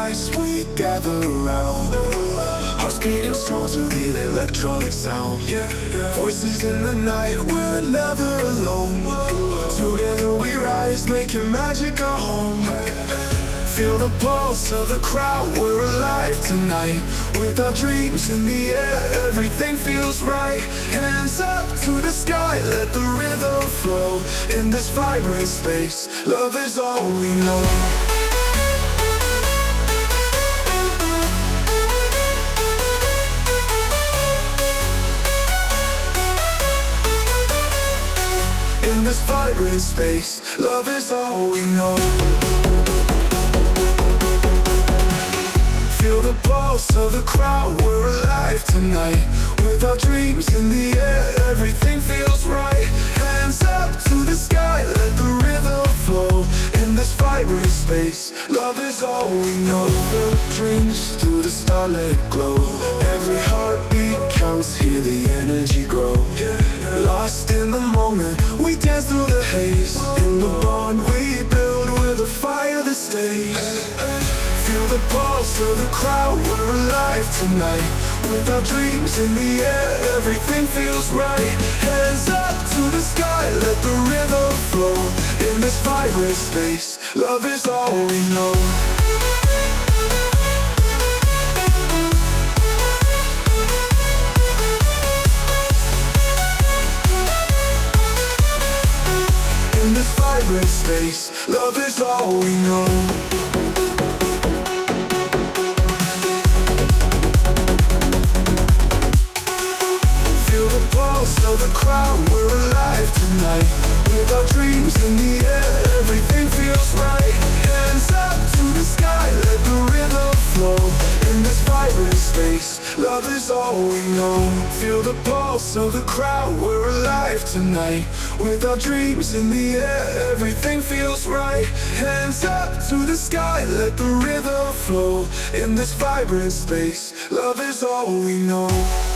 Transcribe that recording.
nights we gather around, hearts beating strong to the electronic sound. Voices in the night, we're never alone. Together we rise, making magic our home. Feel the pulse of the crowd, we're alive tonight. With our dreams in the air, everything feels right. Hands up to the sky, let the rhythm flow. In this vibrant space, love is all we know. In this vibrant space, love is all we know. Feel the pulse of the crowd, we're alive tonight. With our dreams in the air, everything feels right. Hands up to the sky, let the rhythm flow. In this vibrant space, love is all we know. The dreams through the starlit glow. Every heartbeat counts, hear the energy grow. Lost in the moment, we dance through the haze. In the bond we build with a fire that stays. Feel the pulse of the crowd, we're alive tonight. With our dreams in the air, everything feels right. Hands up to the sky, let the rhythm flow. In this vibrant space, love is all we know. In this vibrant space, love is all we know. So the crowd, we're alive tonight. With our dreams in the air, everything feels right. Hands up to the sky, let the rhythm flow. In this vibrant space, love is all we know. Feel the pulse of the crowd, we're alive tonight. With our dreams in the air, everything feels right. Hands up to the sky, let the rhythm flow. In this vibrant space, love is all we know.